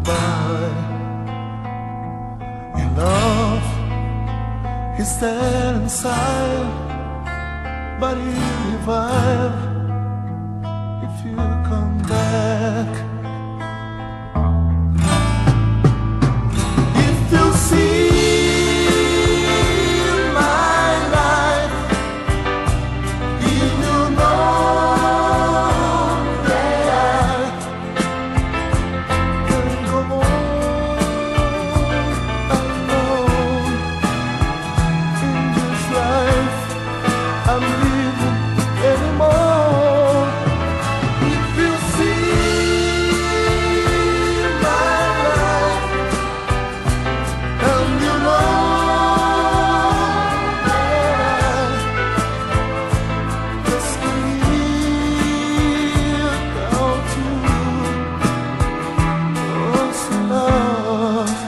goodbye. Your love is dead inside, but he'll revive if you come back. If you see my life, you will know that I can go on alone in this life I'm living anymore. If you see my life, and you know that I just live out you, oh, so love.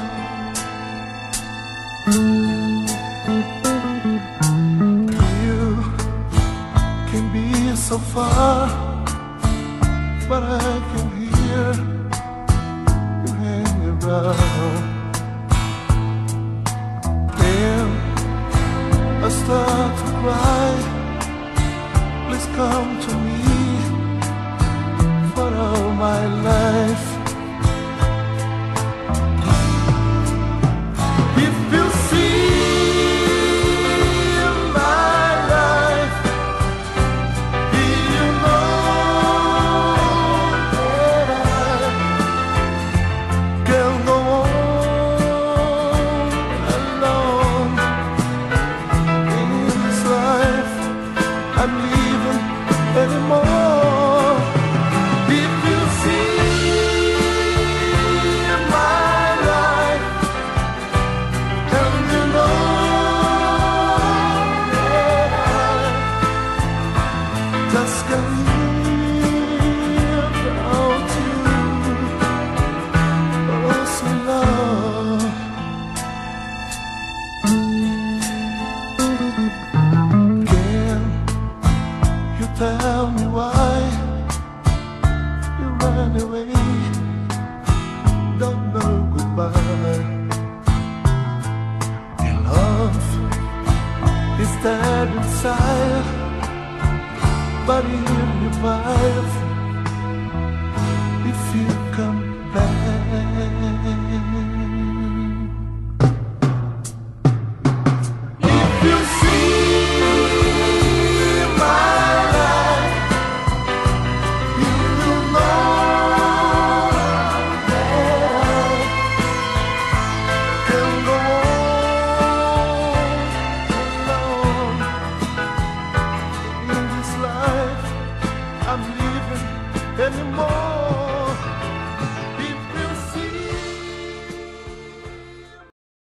You can be so far, but I can hear you hang around. When I start to cry, please come to me for all my life. If you see my life, you know that I can go on alone in this life I'm living anymore. If you see my life, and you know that I just can't live without you, oh, so love. Can you tell me why you ran away? Don't know goodbye. Your love is dead inside, but he'll revive if you come back. If you see my life, you will know that I can go on alone in this life I'm living anymore.